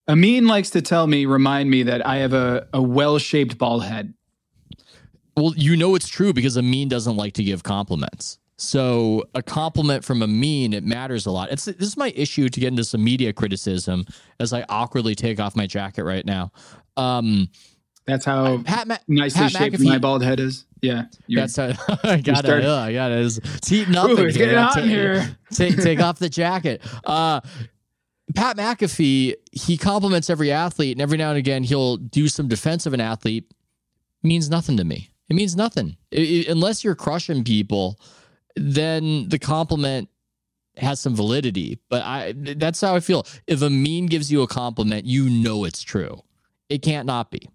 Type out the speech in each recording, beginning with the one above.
Amin likes to remind me that I have a well-shaped bald head. Well, it's true because Amin doesn't like to give compliments. So a compliment from Amin, it matters a lot. This is my issue to get into some media criticism as I awkwardly take off my jacket right now. That's how nicely shaped my bald head is. Yeah. That's how I got it. It's heating up. Ooh, it's getting hot in here. Take off the jacket. Pat McAfee, he compliments every athlete, and every now and again he'll do some defense of an athlete. It means nothing to me. It means nothing. Unless you're crushing people, then the compliment has some validity. But that's how I feel. If Amin gives you a compliment, it's true. It can't not be.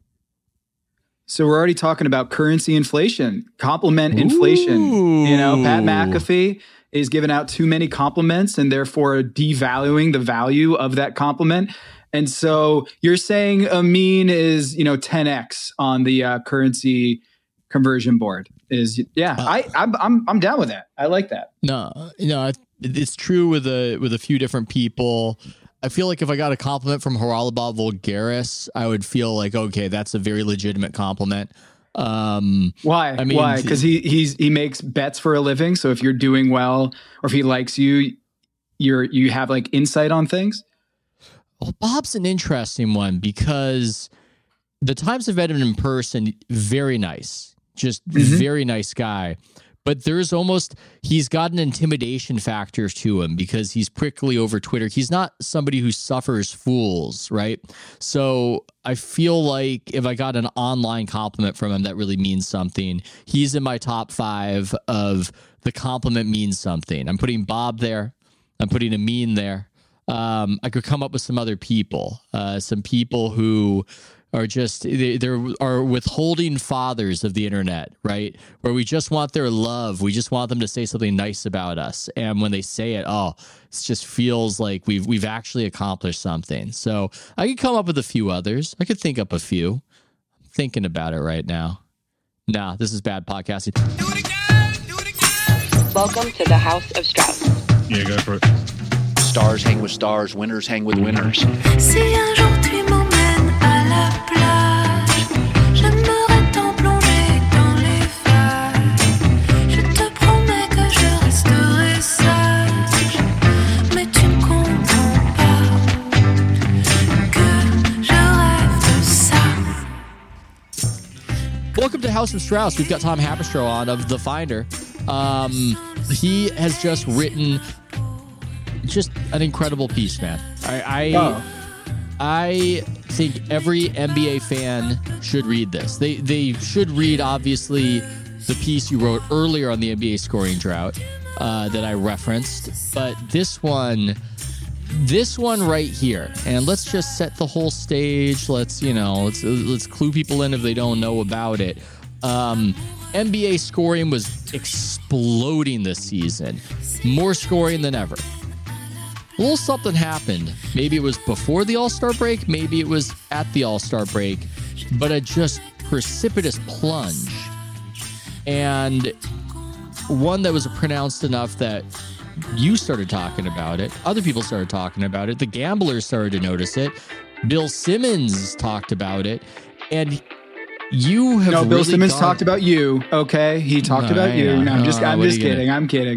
So we're already talking about currency inflation, compliment inflation. Pat McAfee is giving out too many compliments and therefore devaluing the value of that compliment. And so you're saying Amin is, 10x on the currency conversion board. I'm down with that. I like that. No, it's true with a few different people. I feel like if I got a compliment from Haralabos Voulgaris, I would feel like, okay, that's a very legitimate compliment. Why? Why? Because he makes bets for a living. So if you're doing well, or if he likes you, you have like insight on things. Well, Bob's an interesting one because the times I've met him in person, very nice, just very nice guy. But he's got an intimidation factor to him because he's prickly over Twitter. He's not somebody who suffers fools, right? So I feel like if I got an online compliment from him, that really means something. He's in my top 5 of the compliment means something. I'm putting Bob there. I'm putting Amin there. I could come up with some other people, some people who are just, there are withholding fathers of the internet, right? Where we just want their love. We just want them to say something nice about us. And when they say it, it just feels like we've actually accomplished something. So I could come up with a few others. I could think up a few. I'm thinking about it right now. Nah, this is bad podcasting. Do it again. Welcome to the House of Strauss. Yeah, go for it. Stars hang with stars, winners hang with winners. Si un jour tu m'emmènes à la plage, j'aimerais t'en plonger dans les vagues. Je te promets que je resterai sage, mais tu ne comprends pas que je rêve de ça. Welcome to House of Strauss. We've got Tom Haberstroh on of The Finder. He has just written just an incredible piece, man. I think every NBA fan should read this. They should read, obviously, the piece you wrote earlier on the NBA scoring drought that I referenced. But this one right here, and let's just set the whole stage. Let's clue people in if they don't know about it. NBA scoring was exploding this season. More scoring than ever. A little something happened. Maybe it was before the All-Star break. Maybe it was at the All-Star break. But a just precipitous plunge. And one that was pronounced enough that you started talking about it. Other people started talking about it. The gamblers started to notice it. Bill Simmons talked about it. And you have really Bill Simmons talked about you. Okay, he talked about you. No, I'm just kidding. I'm kidding.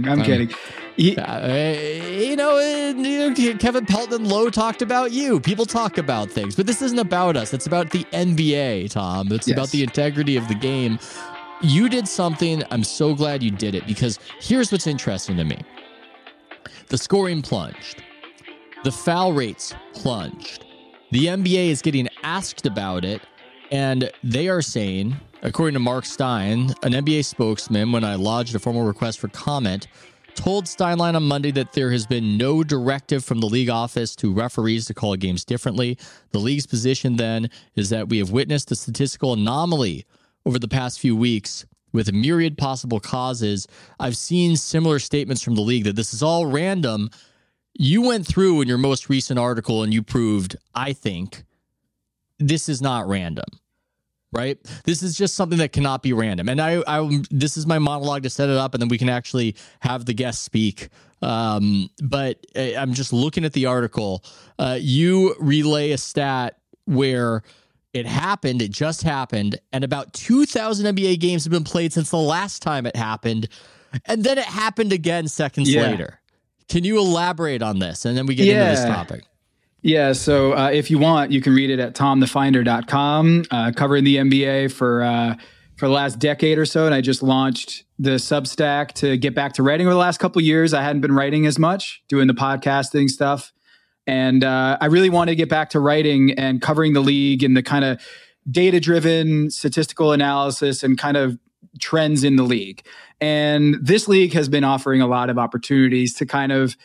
Kevin Pelton Lowe talked about you. People talk about things, but this isn't about us. It's about the NBA, Tom. It's about the integrity of the game. You did something. I'm so glad you did it because here's what's interesting to me. The scoring plunged. The foul rates plunged. The NBA is getting asked about it, and they are saying, according to Mark Stein, an NBA spokesman, when I lodged a formal request for comment, told Steinlein on Monday that there has been no directive from the league office to referees to call games differently. The league's position then is that we have witnessed a statistical anomaly over the past few weeks with myriad possible causes. I've seen similar statements from the league that this is all random. You went through in your most recent article and you proved, I think, this is not random, right? This is just something that cannot be random. And I this is my monologue to set it up, and then we can actually have the guest speak. But I'm just looking at the article. You relay a stat where it just happened, and about 2,000 NBA games have been played since the last time it happened, and then it happened again seconds later. Can you elaborate on this? And then we get into this topic. Yeah, so if you want, you can read it at tomthefinder.com, covering the NBA for the last decade or so. And I just launched the Substack to get back to writing over the last couple of years. I hadn't been writing as much, doing the podcasting stuff. And I really wanted to get back to writing and covering the league and the kind of data-driven statistical analysis and kind of trends in the league. And this league has been offering a lot of opportunities to kind of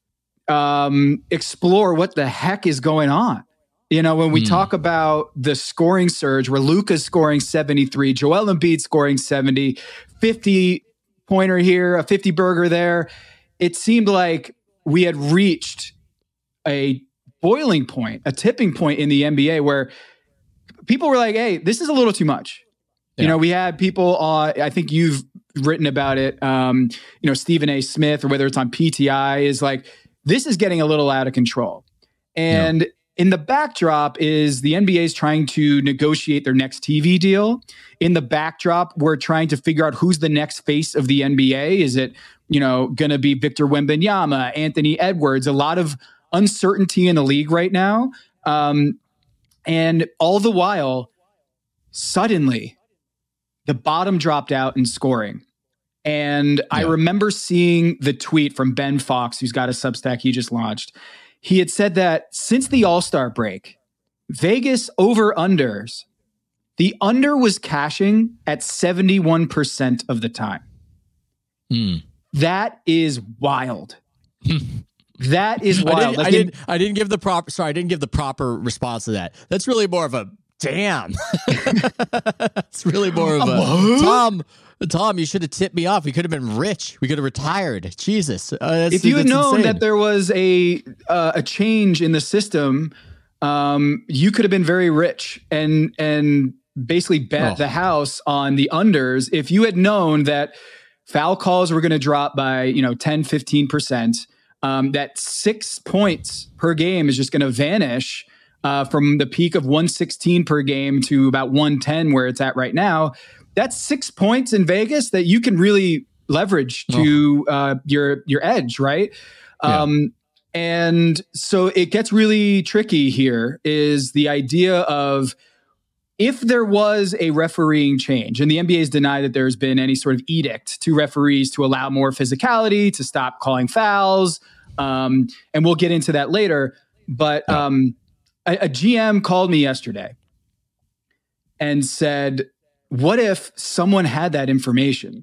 explore what the heck is going on. You know, when we talk about the scoring surge where Luka's scoring 73, Joel Embiid scoring 70, 50-pointer here, a 50-burger there, it seemed like we had reached a boiling point, a tipping point in the NBA where people were like, hey, this is a little too much. Yeah. You know, we had people on, I think you've written about it, Stephen A. Smith, or whether it's on PTI, is like, this is getting a little out of control. And in the backdrop is the NBA is trying to negotiate their next TV deal. In the backdrop, we're trying to figure out who's the next face of the NBA. Is it, going to be Victor Wembanyama, Anthony Edwards? A lot of uncertainty in the league right now. And all the while, suddenly, the bottom dropped out in scoring. And I remember seeing the tweet from Ben Fox, who's got a Substack he just launched. He had said that since the All-Star break, Vegas over-unders, the under was cashing at 71% of the time. That is wild. That is wild. I didn't give the proper response to that. That's really more of a damn. It's really more of a Tom, you should have tipped me off. We could have been rich. We could have retired. Jesus. If you had known that there was a change in the system, you could have been very rich and basically bet the house on the unders. If you had known that foul calls were going to drop by 10, 15%, that 6 points per game is just going to vanish from the peak of 116 per game to about 110 where it's at right now. That's 6 points in Vegas that you can really leverage to your edge, right? And so it gets really tricky here is the idea of if there was a refereeing change, and the NBA has denied that there's been any sort of edict to referees to allow more physicality, to stop calling fouls, and we'll get into that later. But a GM called me yesterday and said, what if someone had that information?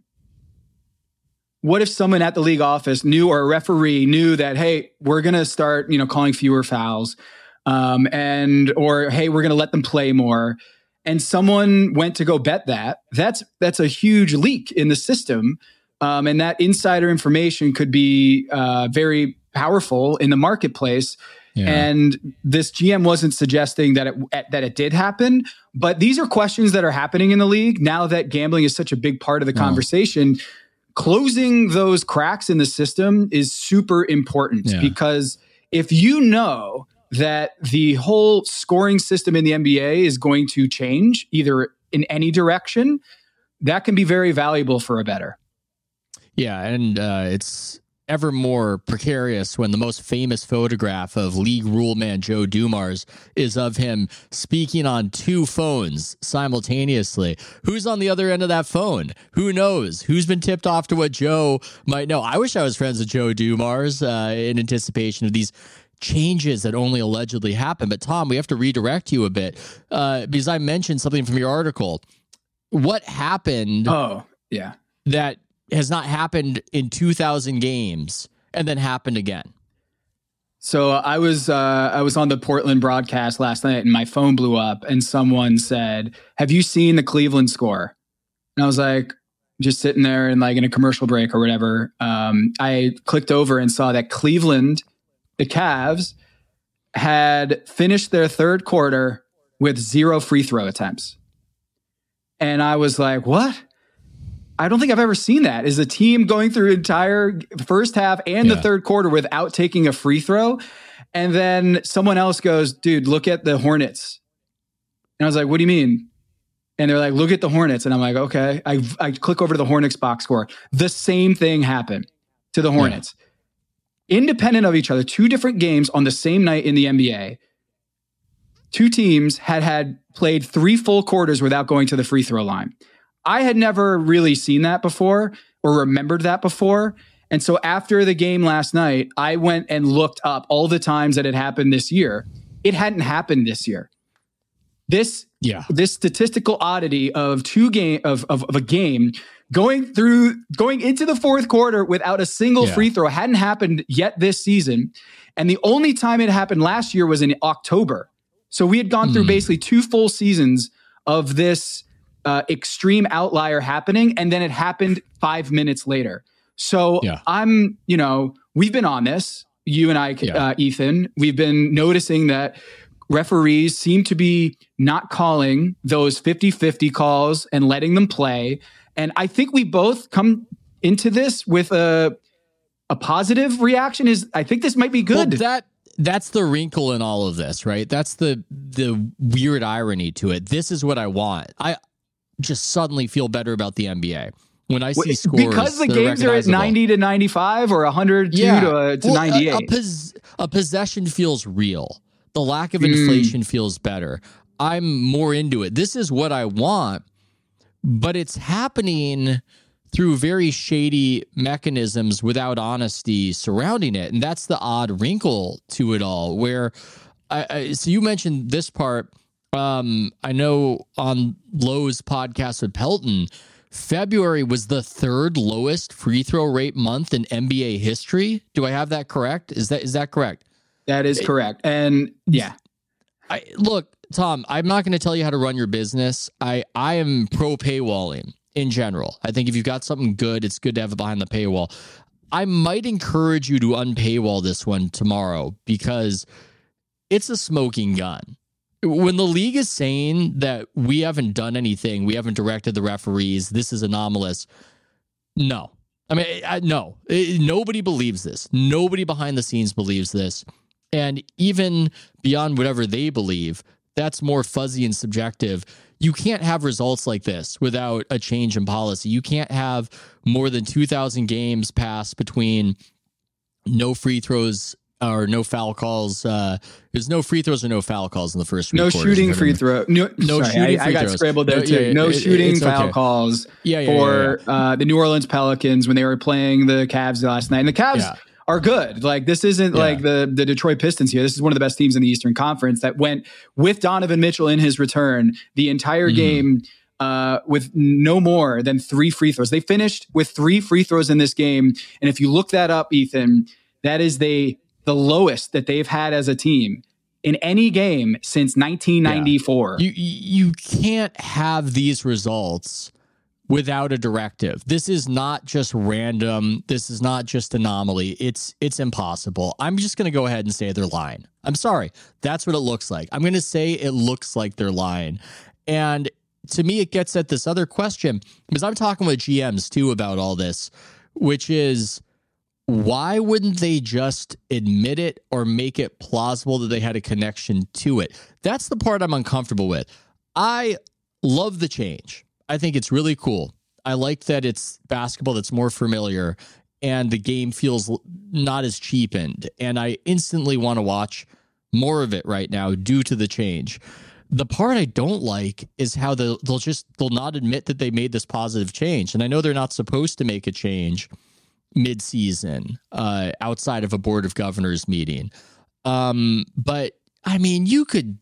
What if someone at the league office knew, or a referee knew that, hey, we're going to start, calling fewer fouls, or hey, we're going to let them play more. And someone went to go bet that. That's a huge leak in the system. And that insider information could be very powerful in the marketplace. Yeah. And this GM wasn't suggesting that it did happen, but these are questions that are happening in the league now that gambling is such a big part of the conversation. Closing those cracks in the system is super important because if you know that the whole scoring system in the NBA is going to change either in any direction, that can be very valuable for a bettor. Yeah, and it's ever more precarious when the most famous photograph of league rule man Joe Dumars is of him speaking on two phones simultaneously. Who's on the other end of that phone? Who knows? Who's been tipped off to what Joe might know? I wish I was friends with Joe Dumars in anticipation of these changes that only allegedly happened. But Tom, we have to redirect you a bit because I mentioned something from your article. What happened? Oh, yeah. That has not happened in 2,000 games and then happened again. So I was on the Portland broadcast last night and my phone blew up and someone said, have you seen the Cleveland score? And I was like, just sitting there and like in a commercial break or whatever. I clicked over and saw that Cleveland, the Cavs, had finished their third quarter with 0 free throw attempts. And I was like, what? I don't think I've ever seen that. Is a team going through entire first half and the third quarter without taking a free throw. And then someone else goes, dude, look at the Hornets. And I was like, what do you mean? And they're like, look at the Hornets. And I'm like, okay. I click over to the Hornets box score. The same thing happened to the Hornets. Yeah. Independent of each other, 2 different games on the same night in the NBA. 2 teams had played 3 full quarters without going to the free throw line. I had never really seen that before or remembered that before. And so after the game last night, I went and looked up all the times that it happened this year. It hadn't happened this year. This statistical oddity of a game going into the fourth quarter without a single free throw hadn't happened yet this season. And the only time it happened last year was in October. So we had gone through basically 2 full seasons of this extreme outlier happening. And then it happened 5 minutes later. So we've been on this, you and I, Ethan, we've been noticing that referees seem to be not calling those 50-50 calls and letting them play. And I think we both come into this with a positive reaction. I think this might be good. Well, that's the wrinkle in all of this, right? That's the weird irony to it. This is what I want. I just suddenly feel better about the NBA. When I see scores, because the games are at 90 to 95 or 102 to 98. A possession feels real. The lack of inflation feels better. I'm more into it. This is what I want, but it's happening through very shady mechanisms without honesty surrounding it. And that's the odd wrinkle to it all, where so you mentioned this part. I know on Lowe's podcast with Pelton, February was the 3rd lowest free throw rate month in NBA history. Do I have that correct? Is that correct? That is correct. And look, Tom, I'm not going to tell you how to run your business. I am pro paywalling in general. I think if you've got something good, it's good to have it behind the paywall. I might encourage you to unpaywall this one tomorrow because it's a smoking gun. When the league is saying that we haven't done anything, we haven't directed the referees, this is anomalous. No. I mean, no. Nobody believes this. Nobody behind the scenes believes this. And even beyond whatever they believe, that's more fuzzy and subjective. You can't have results like this without a change in policy. You can't have more than 2,000 games pass between no free throws or no foul calls. There's no free throws or no foul calls in the first 3 quarters. Shooting free throw. No shooting. I got scrambled there too. No shooting foul calls for the New Orleans Pelicans when they were playing the Cavs last night. And the Cavs are good. Like, this isn't like the Detroit Pistons here. This is one of the best teams in the Eastern Conference that went with Donovan Mitchell in his return the entire game with no more than 3 free throws. They finished with 3 free throws in this game. And if you look that up, Ethan, that is the lowest that they've had as a team in any game since 1994. You can't have these results without a directive. This is not just random. This is not just anomaly. It's impossible. I'm just going to go ahead and say they're lying. I'm sorry. That's what it looks like. I'm going to say it looks like they're lying. And to me, it gets at this other question, because I'm talking with GMs too about all this, which is, why wouldn't they just admit it or make it plausible that they had a connection to it? That's the part I'm uncomfortable with. I love the change. I think it's really cool. I like that it's basketball that's more familiar and the game feels not as cheapened. And I instantly want to watch more of it right now due to the change. The part I don't like is how they'll not admit that they made this positive change. And I know they're not supposed to make a change mid-season outside of a board of governors meeting. But I mean, you could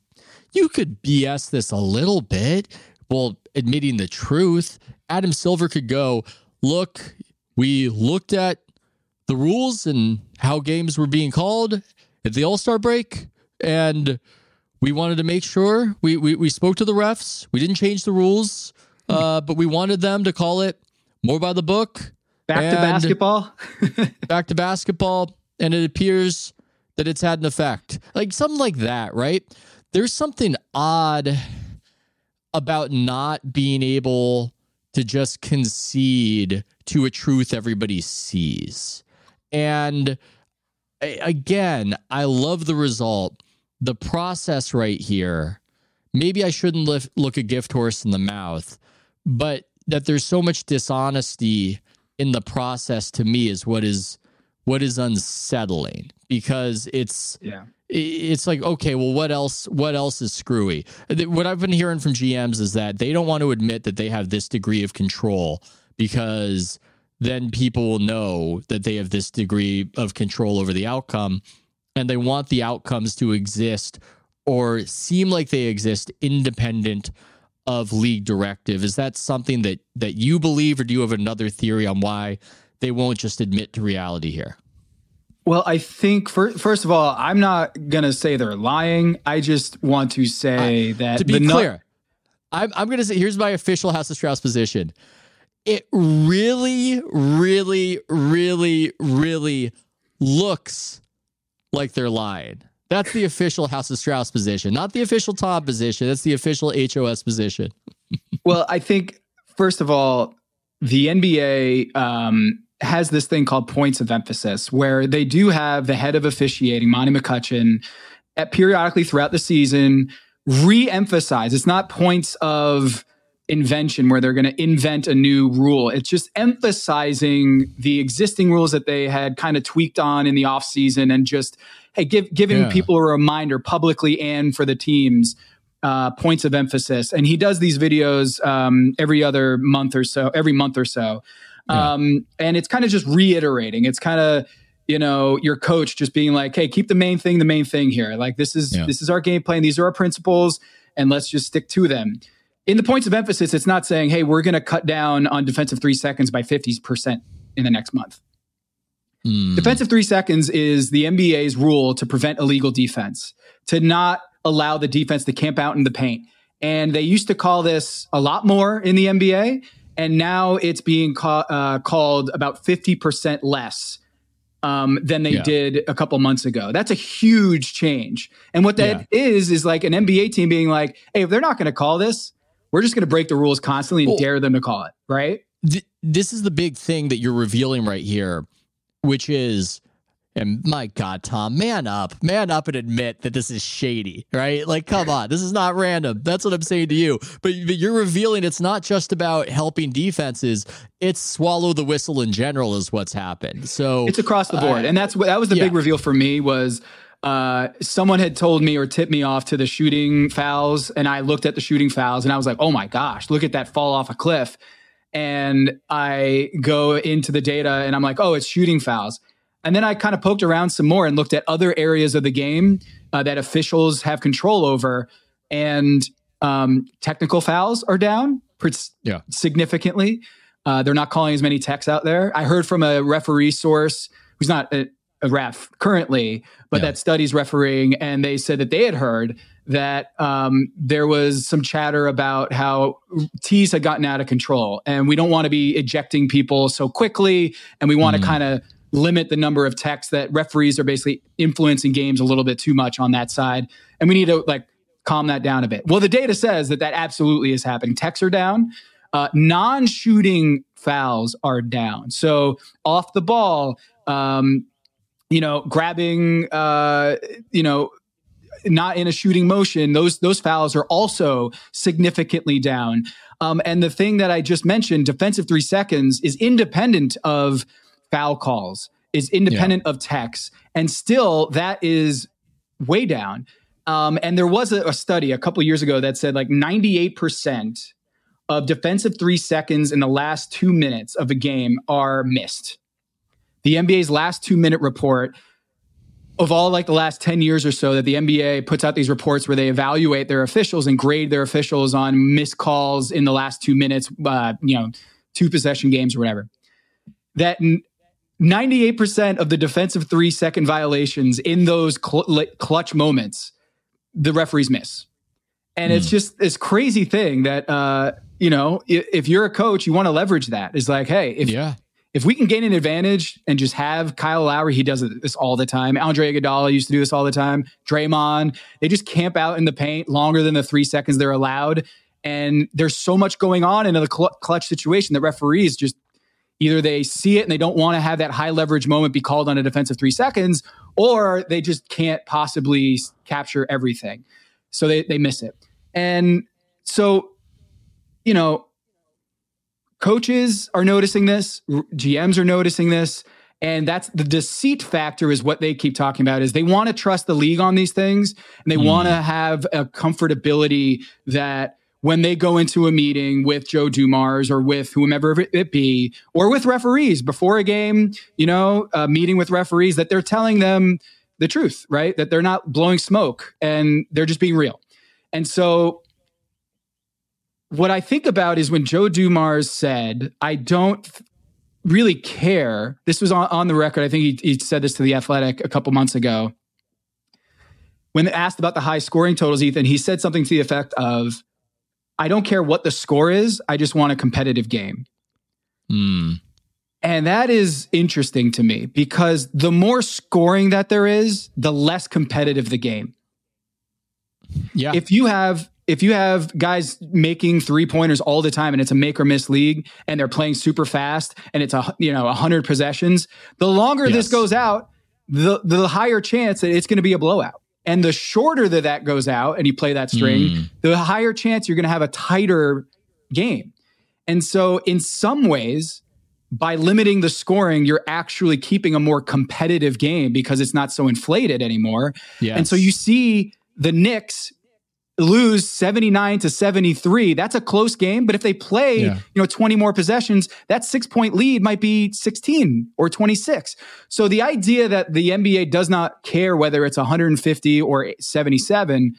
BS this a little bit. Well, admitting the truth, Adam Silver could go, look, we looked at the rules and how games were being called at the All-Star break, and we wanted to make sure we spoke to the refs. We didn't change the rules, but we wanted them to call it more by the book. Back to basketball. And it appears that it's had an effect. Like something like that, right? There's something odd about not being able to just concede to a truth everybody sees. And again, I love the result. The process right here, maybe I shouldn't look a gift horse in the mouth, but that there's so much dishonesty in the process to me is what is unsettling, because it's like, okay, well, what else is screwy? What I've been hearing from GMs is that they don't want to admit that they have this degree of control, because then people will know that they have this degree of control over the outcome, and they want the outcomes to exist or seem like they exist independent of league directive. Is that something that you believe, or do you have another theory on why they won't just admit to reality here? Well, I think first of all, I'm not going to say they're lying. I just want to say that to be clear, I'm going to say, here's my official House of Strauss position. It really, really, really, really looks like they're lying. That's the official House of Strauss position, not the official Tom position. That's the official HOS position. Well, I think, first of all, the NBA has this thing called points of emphasis, where they do have the head of officiating, Monty McCutcheon, periodically throughout the season re-emphasize. It's not points of invention where they're going to invent a new rule. It's just emphasizing the existing rules that they had kind of tweaked on in the offseason, and just giving people a reminder publicly and for the teams, points of emphasis. And he does these videos every month or so. And it's kind of just reiterating. It's kind of, your coach just being like, hey, keep the main thing here. Like, this is our game plan. These are our principles, and let's just stick to them. In the points of emphasis, it's not saying, hey, we're going to cut down on defensive 3 seconds by 50% in the next month. Defensive 3 seconds is the NBA's rule to prevent illegal defense, to not allow the defense to camp out in the paint. And they used to call this a lot more in the NBA, and now it's being called about 50% less than they did a couple months ago. That's a huge change. And what that is like an NBA team being like, hey, if they're not going to call this, we're just going to break the rules constantly and dare them to call it, right? This is the big thing that you're revealing right here, which is, and my God, Tom, man up and admit that this is shady, right? Like, come on, this is not random. That's what I'm saying to you. But you're revealing it's not just about helping defenses. It's swallow the whistle in general is what's happened. So it's across the board. And that was the big reveal for me was someone had told me or tipped me off to the shooting fouls. And I looked at the shooting fouls and I was like, oh my gosh, look at that fall off a cliff. And I go into the data and I'm like, oh, it's shooting fouls. And then I kind of poked around some more and looked at other areas of the game that officials have control over. And technical fouls are down significantly. They're not calling as many techs out there. I heard from a referee source who's not a ref currently, but that studies refereeing. And they said that they had heard that there was some chatter about how tees had gotten out of control. And we don't want to be ejecting people so quickly. And we want to kind of limit the number of techs that referees are basically influencing games a little bit too much on that side. And we need to calm that down a bit. Well, the data says that absolutely is happening. Techs are down. Non-shooting fouls are down. So off the ball, grabbing, not in a shooting motion, those fouls are also significantly down. And the thing that I just mentioned, defensive 3 seconds, is independent of foul calls, is independent of techs, and still that is way down. And there was a study a couple years ago that said 98% of defensive 3 seconds in the last 2 minutes of a game are missed. The NBA's last 2-minute report of all the last 10 years or so that the NBA puts out these reports where they evaluate their officials and grade their officials on missed calls in the last 2 minutes, 2 possession games or whatever. That 98% of the defensive 3-second violations in those clutch moments, the referees miss. And it's just this crazy thing that, if you're a coach, you want to leverage that. It's like, hey, if we can gain an advantage and just have Kyle Lowry, he does this all the time. Andre Iguodala used to do this all the time. Draymond, they just camp out in the paint longer than the 3 seconds they're allowed. And there's so much going on in a clutch situation that referees just either they see it and they don't want to have that high leverage moment be called on a defensive 3 seconds, or they just can't possibly capture everything. So they miss it. And so, you know, coaches are noticing this, GMs are noticing this, and that's the deceit factor is what they keep talking about, is they want to trust the league on these things, and they want to have a comfortability that when they go into a meeting with Joe Dumars or with whomever it be, or with referees before a game, you know, a meeting with referees, that they're telling them the truth, right? That they're not blowing smoke and they're just being real. And so what I think about is when Joe Dumars said, I don't really care. This was on the record. I think he said this to The Athletic a couple months ago. When asked about the high scoring totals, Ethan, he said something to the effect of, I don't care what the score is. I just want a competitive game. And that is interesting to me because the more scoring that there is, the less competitive the game. Yeah. If you have guys making 3-pointers all the time and it's a make or miss league and they're playing super fast and it's 100 possessions, the longer this goes out, the higher chance that it's going to be a blowout. And the shorter that goes out and you play that string, the higher chance you're going to have a tighter game. And so in some ways, by limiting the scoring, you're actually keeping a more competitive game because it's not so inflated anymore. Yes. And so you see the Knicks lose 79-73. That's a close game, but if they play, 20 more possessions, that 6-point lead might be 16 or 26. So the idea that the NBA does not care whether it's 150 or 77,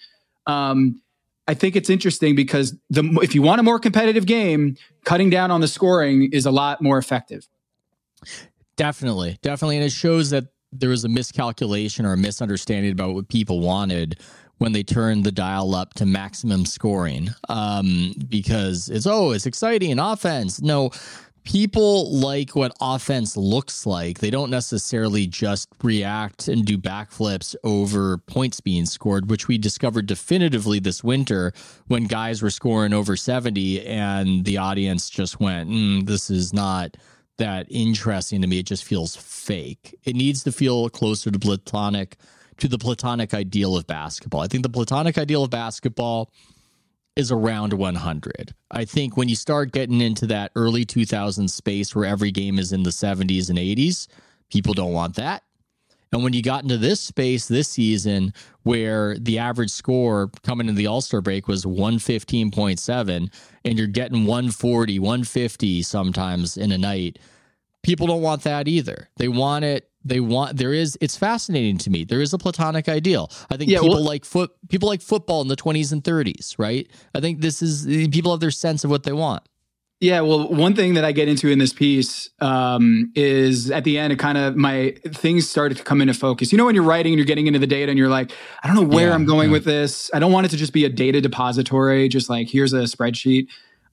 I think it's interesting because if you want a more competitive game, cutting down on the scoring is a lot more effective. Definitely. And it shows that there was a miscalculation or a misunderstanding about what people wanted when they turned the dial up to maximum scoring, because it's exciting and offense. No, people like what offense looks like. They don't necessarily just react and do backflips over points being scored, which we discovered definitively this winter when guys were scoring over 70 and the audience just went, this is not that interesting to me. It just feels fake. It needs to feel closer to the platonic ideal of basketball. I think the platonic ideal of basketball is around 100. I think when you start getting into that early 2000s space where every game is in the 70s and 80s, people don't want that. And when you got into this space this season where the average score coming into the All-Star break was 115.7 and you're getting 140, 150 sometimes in a night, people don't want that either. They want it. It's fascinating to me. There is a platonic ideal. I think people like football in the 20s and 30s, right? I think people have their sense of what they want. Yeah, well, one thing that I get into in this piece is at the end, my things started to come into focus. You know, when you're writing and you're getting into the data and you're like, I don't know where I'm going with this. I don't want it to just be a data depository, just like here's a spreadsheet.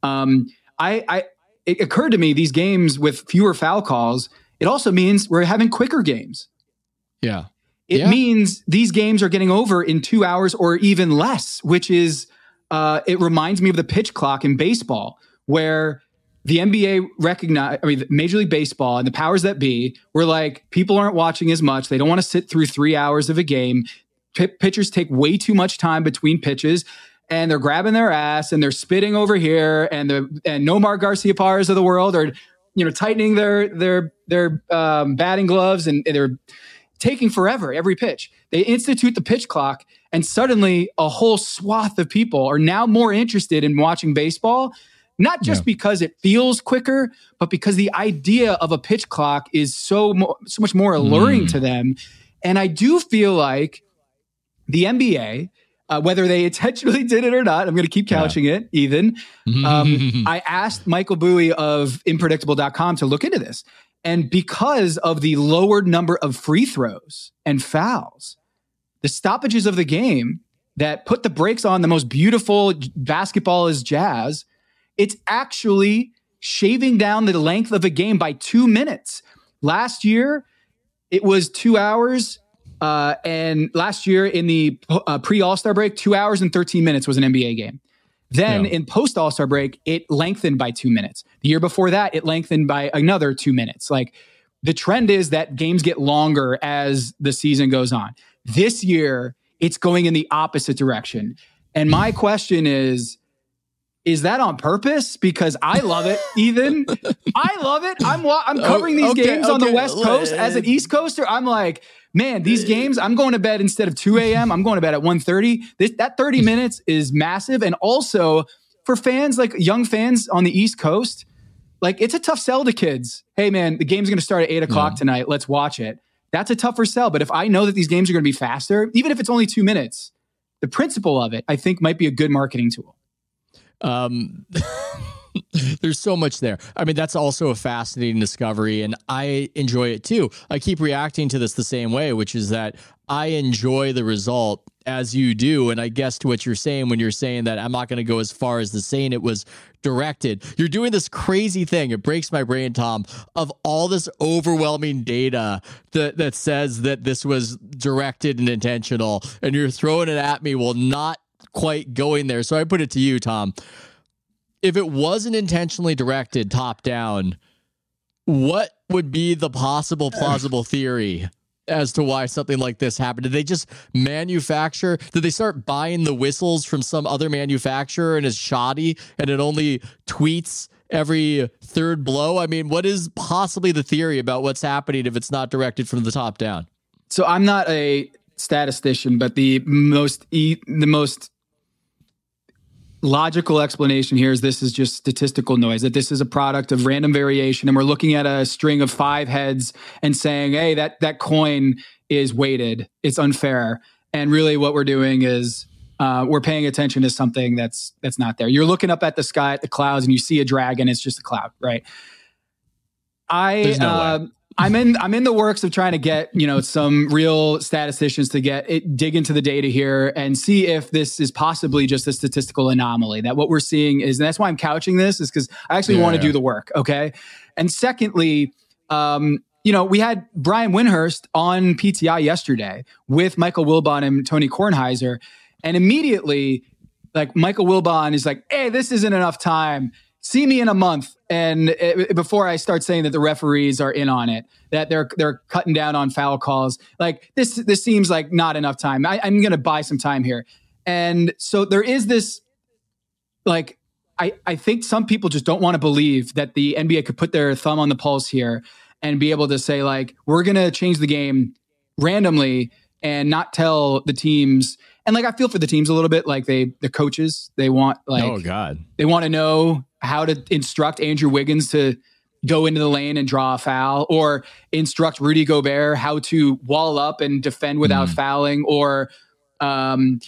It occurred to me these games with fewer foul calls, it also means we're having quicker games. Yeah. It means these games are getting over in 2 hours or even less, which is, it reminds me of the pitch clock in baseball, where the NBA Major League Baseball and the powers that be were like, people aren't watching as much. They don't want to sit through 3 hours of a game. Pitchers take way too much time between pitches. And they're grabbing their ass and they're spitting over here, and Nomar Garciaparras of the world are, tightening their batting gloves, and they're taking forever every pitch. They institute the pitch clock, and suddenly a whole swath of people are now more interested in watching baseball, not just because it feels quicker, but because the idea of a pitch clock is so much more alluring to them. And I do feel like the NBA, whether they intentionally did it or not, I'm going to keep couching it, Ethan. I asked Michael Bowie of Unpredictable.com to look into this. And because of the lowered number of free throws and fouls, the stoppages of the game that put the brakes on the most beautiful basketball is jazz, it's actually shaving down the length of a game by 2 minutes. Last year, it was 2 hours. And last year in the pre-All-Star break, 2 hours and 13 minutes was an NBA game. Then in post All-Star break, it lengthened by 2 minutes. The year before that, it lengthened by another 2 minutes. Like the trend is that games get longer as the season goes on. This year, it's going in the opposite direction. And my question is that on purpose? Because I love it, Ethan. I love it. I'm covering these games on the West Coast as an East Coaster. I'm like, man, these games, I'm going to bed instead of 2 a.m. I'm going to bed at 1:30. That 30 minutes is massive. And also for fans, like young fans on the East Coast, like it's a tough sell to kids. Hey, man, the game's going to start at 8 o'clock tonight. Let's watch it. That's a tougher sell. But if I know that these games are going to be faster, even if it's only 2 minutes, the principle of it, I think, might be a good marketing tool. There's so much there. I mean, that's also a fascinating discovery, and I enjoy it too. I keep reacting to this the same way, which is that I enjoy the result as you do. And I guess to what you're saying when you're saying that I'm not going to go as far as the saying it was directed. You're doing this crazy thing. It breaks my brain, Tom, of all this overwhelming data that says that this was directed and intentional, and you're throwing it at me while not quite going there. So I put it to you, Tom. If it wasn't intentionally directed top down, what would be the possible plausible theory as to why something like this happened? Did they just manufacture? Did they start buying the whistles from some other manufacturer and it's shoddy and it only tweets every third blow? I mean, what is possibly the theory about what's happening if it's not directed from the top down? So I'm not a statistician, but the most logical explanation here is this is just statistical noise, that this is a product of random variation. And we're looking at a string of 5 heads and saying, hey, that coin is weighted. It's unfair. And really what we're doing is we're paying attention to something that's not there. You're looking up at the sky, at the clouds, and you see a dragon. It's just a cloud, right? There's no way. I'm in the works of trying to get, some real statisticians to dig into the data here and see if this is possibly just a statistical anomaly, that what we're seeing is, and that's why I'm couching this, is because I actually want to do the work. Okay. And secondly, we had Brian Windhorst on PTI yesterday with Michael Wilbon and Tony Kornheiser. And immediately, like, Michael Wilbon is like, hey, this isn't enough time. See me in a month. And before I start saying that the referees are in on it, that they're cutting down on foul calls, like this seems like not enough time. I'm going to buy some time here. And so there is this, like, I think some people just don't want to believe that the NBA could put their thumb on the pulse here and be able to say, like, we're going to change the game randomly and not tell the teams. And like, I feel for the teams a little bit, like the coaches, they want, like, oh God, they want to know how to instruct Andrew Wiggins to go into the lane and draw a foul, or instruct Rudy Gobert how to wall up and defend without fouling, or, Donovan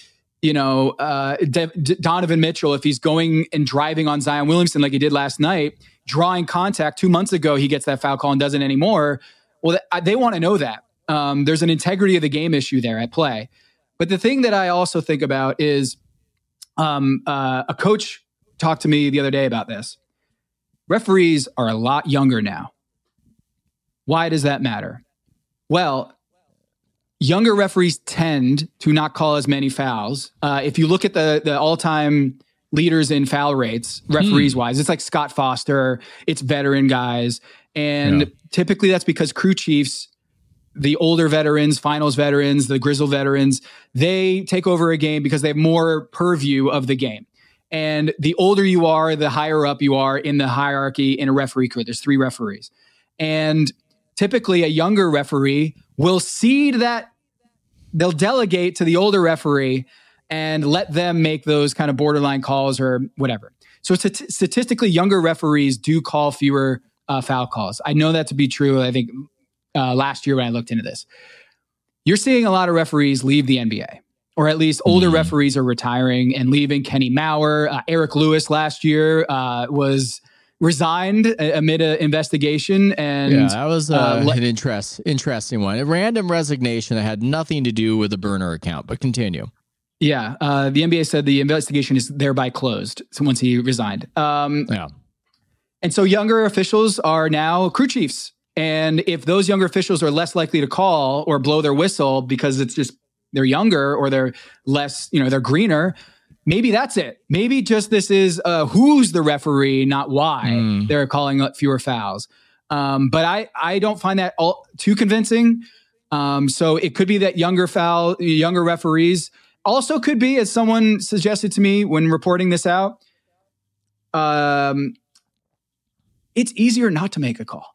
Mitchell, if he's going and driving on Zion Williamson like he did last night, drawing contact 2 months ago, he gets that foul call and doesn't anymore. Well, they want to know that. There's an integrity of the game issue there at play. But the thing that I also think about is a coach talked to me the other day about this. Referees are a lot younger now. Why does that matter? Well, younger referees tend to not call as many fouls. If you look at the all-time leaders in foul rates, referees-wise, it's like Scott Foster, it's veteran guys. And typically that's because crew chiefs, the older veterans, finals veterans, the grizzled veterans, they take over a game because they have more purview of the game. And the older you are, the higher up you are in the hierarchy in a referee crew. There's 3 referees. And typically a younger referee will cede that, they'll delegate to the older referee and let them make those kind of borderline calls or whatever. So statistically, younger referees do call fewer foul calls. I know that to be true. I think last year when I looked into this, you're seeing a lot of referees leave the NBA. Or at least older referees are retiring and leaving. Kenny Mauer, Eric Lewis last year was resigned amid an investigation. And that was an interesting one. A random resignation that had nothing to do with the burner account, but continue. Yeah. The NBA said the investigation is thereby closed once he resigned. And so younger officials are now crew chiefs. And if those younger officials are less likely to call or blow their whistle because it's just they're younger or they're less, they're greener, maybe that's it. Maybe just this is who's the referee, not why they're calling fewer fouls. But I don't find that all too convincing. So it could be that younger referees. Also could be, as someone suggested to me when reporting this out, it's easier not to make a call.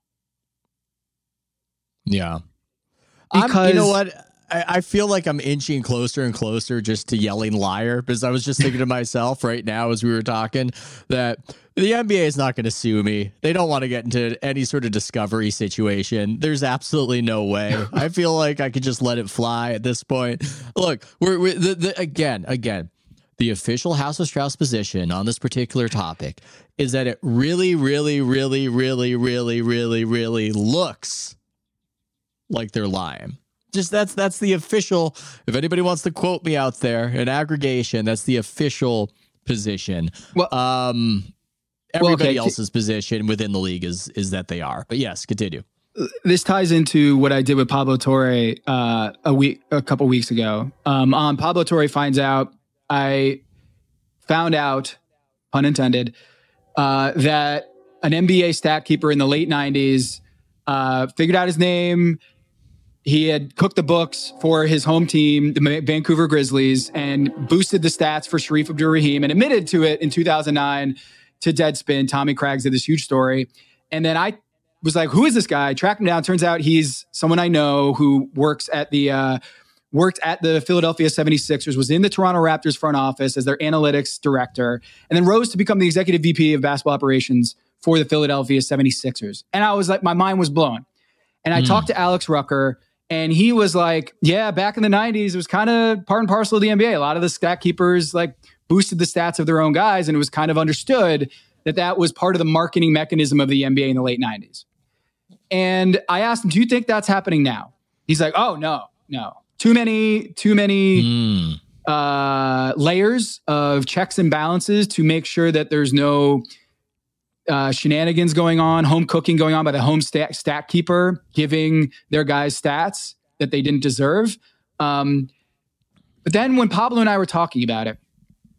Yeah. Because you know what? I feel like I'm inching closer and closer just to yelling liar, because I was just thinking to myself right now as we were talking that the NBA is not going to sue me. They don't want to get into any sort of discovery situation. There's absolutely no way. I feel like I could just let it fly at this point. Look, again, the official House of Strauss position on this particular topic is that it really, really, really, really, really, really, really looks like they're lying. Just that's the official. If anybody wants to quote me out there in aggregation, that's the official position. Well, everybody else's position within the league is that they are. But yes, continue. This ties into what I did with Pablo Torre a couple weeks ago. On Pablo Torre Finds Out, I found out, pun intended, that an NBA stat keeper in the late 90s figured out his name. He had cooked the books for his home team, the Vancouver Grizzlies, and boosted the stats for Sharif Abdur-Rahim and admitted to it in 2009 to Deadspin. Tommy Craggs did this huge story. And then I was like, who is this guy? I tracked him down. Turns out he's someone I know who worked at the Philadelphia 76ers, was in the Toronto Raptors front office as their analytics director, and then rose to become the executive VP of basketball operations for the Philadelphia 76ers. And I was like, my mind was blown. And I talked to Alex Rucker, and he was like, yeah, back in the 90s, it was kind of part and parcel of the NBA. A lot of the stat keepers like boosted the stats of their own guys, and it was kind of understood that was part of the marketing mechanism of the NBA in the late 90s. And I asked him, do you think that's happening now? He's like, oh, no. Too many layers of checks and balances to make sure that there's no shenanigans going on, home cooking going on by the home stat keeper, giving their guys stats that they didn't deserve. But then when Pablo and I were talking about it,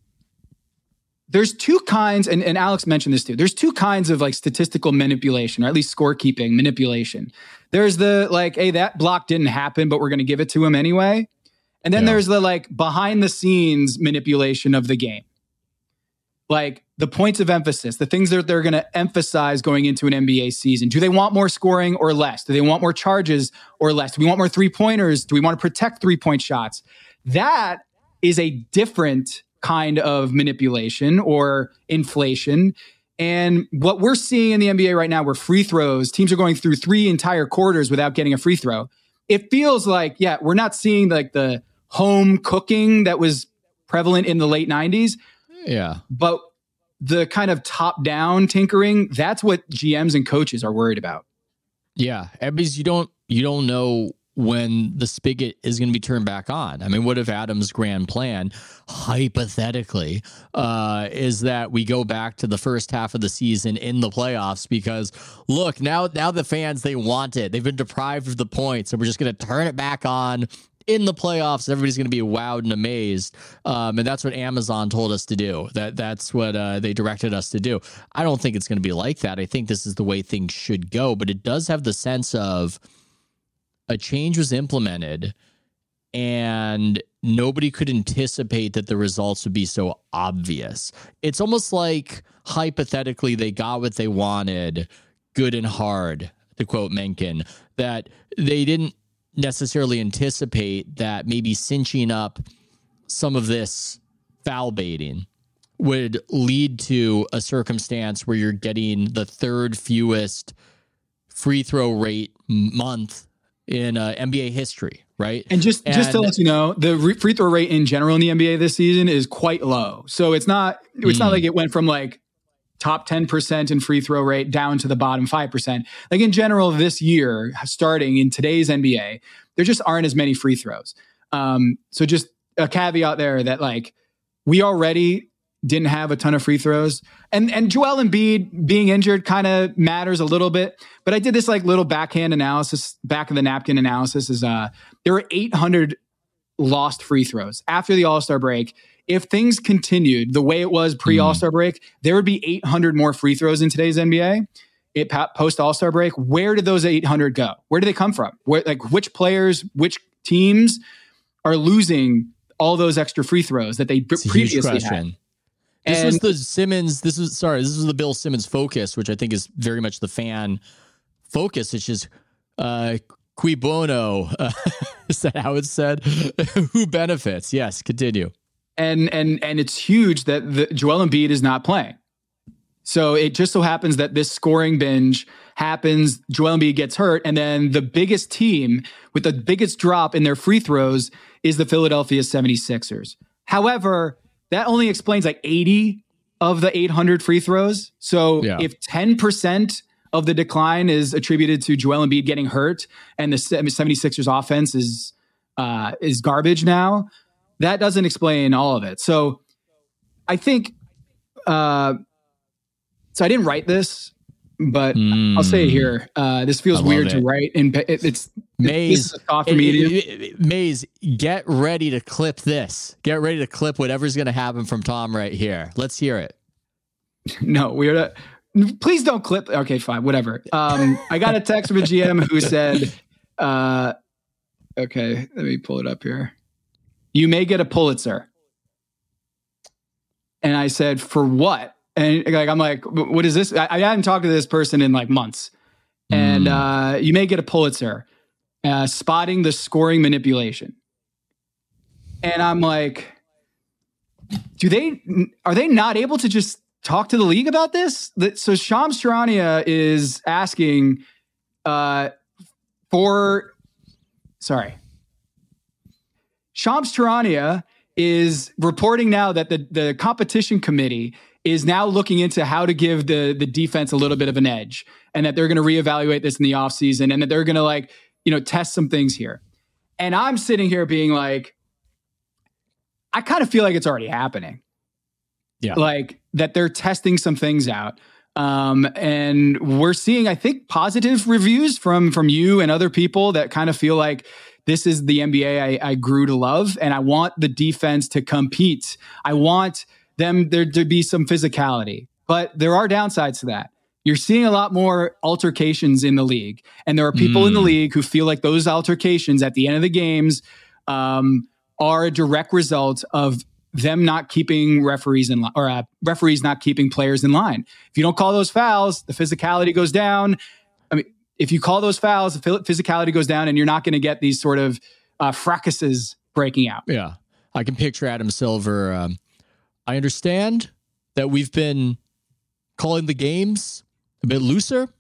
there's two kinds, and Alex mentioned this too, there's two kinds of like statistical manipulation, or at least scorekeeping manipulation. There's the like, hey, that block didn't happen, but we're going to give it to him anyway. And then there's the like behind the scenes manipulation of the game. Like the points of emphasis, the things that they're going to emphasize going into an NBA season. Do they want more scoring or less? Do they want more charges or less? Do we want more 3-pointers? Do we want to protect 3-point shots? That is a different kind of manipulation or inflation. And what we're seeing in the NBA right now, where free throws, teams are going through 3 entire quarters without getting a free throw. It feels like, we're not seeing like the home cooking that was prevalent in the late 90s. Yeah. But the kind of top-down tinkering, that's what GMs and coaches are worried about. Yeah. Because you don't know when the spigot is going to be turned back on. I mean, what if Adam's grand plan, hypothetically, is that we go back to the first half of the season in the playoffs because, look, now the fans, they want it. They've been deprived of the points, and we're just going to turn it back on in the playoffs. Everybody's going to be wowed and amazed. And that's what Amazon told us to do. That's what they directed us to do. I don't think it's going to be like that. I think this is the way things should go, but it does have the sense of a change was implemented and nobody could anticipate that the results would be so obvious. It's almost like hypothetically they got what they wanted, good and hard, to quote Mencken, that they didn't necessarily anticipate that maybe cinching up some of this foul baiting would lead to a circumstance where you're getting the third fewest free throw rate month in NBA history, right? And just to let you know, the free throw rate in general in the NBA this season is quite low. So it's not like it went from like top 10% in free throw rate down to the bottom 5%. Like in general this year, starting in today's NBA, there just aren't as many free throws. So just a caveat there that like we already didn't have a ton of free throws. And Joel Embiid being injured kind of matters a little bit. But I did this like little backhand analysis, back of the napkin analysis is there were 800 lost free throws after the All-Star break if things continued the way it was pre All-Star break, there would be 800 more free throws in today's NBA. Post All-Star break, where did those 800 go? Where do they come from? Which players, which teams are losing all those extra free throws that they previously had? This was the Simmons. This was the Bill Simmons focus, which I think is very much the fan focus. It's just qui bono. Is that how it's said? Who benefits? Yes, continue. And it's huge that Joel Embiid is not playing. So it just so happens that this scoring binge happens. Joel Embiid gets hurt, and then the biggest team with the biggest drop in their free throws is the Philadelphia 76ers. However, that only explains like 80 of the 800 free throws. So if 10% of the decline is attributed to Joel Embiid getting hurt and the 76ers offense is garbage now, that doesn't explain all of it. So I think, so I didn't write this, but I'll say it here. This feels weird to write. It's Maze, this is a soft medium. Maze, get ready to clip this. Get ready to clip whatever's going to happen from Tom right here. Let's hear it. No, please don't clip. Okay, fine, whatever. I got a text from a GM who said, okay, let me pull it up here. You may get a Pulitzer. And I said, for what? And I'm like, what is this? I hadn't talked to this person in like months. And you may get a Pulitzer, spotting the scoring manipulation. And I'm like, are they not able to just talk to the league about this? So Shams Charania is asking Shams Charania is reporting now that the competition committee is now looking into how to give the defense a little bit of an edge, and that they're going to reevaluate this in the offseason, and that they're going to test some things here. And I'm sitting here being like, I kind of feel like it's already happening. Yeah. Like that they're testing some things out. And we're seeing, I think, positive reviews from you and other people that kind of feel like this is the NBA I grew to love, and I want the defense to compete. I want there to be some physicality, but there are downsides to that. You're seeing a lot more altercations in the league, and there are people in the league who feel like those altercations at the end of the games are a direct result of them not keeping referees in line, or referees not keeping players in line. If you don't call those fouls, the physicality goes down. I mean, if you call those fouls, the physicality goes down, and you're not going to get these sort of fracases breaking out. Yeah, I can picture Adam Silver. I understand that we've been calling the games a bit looser.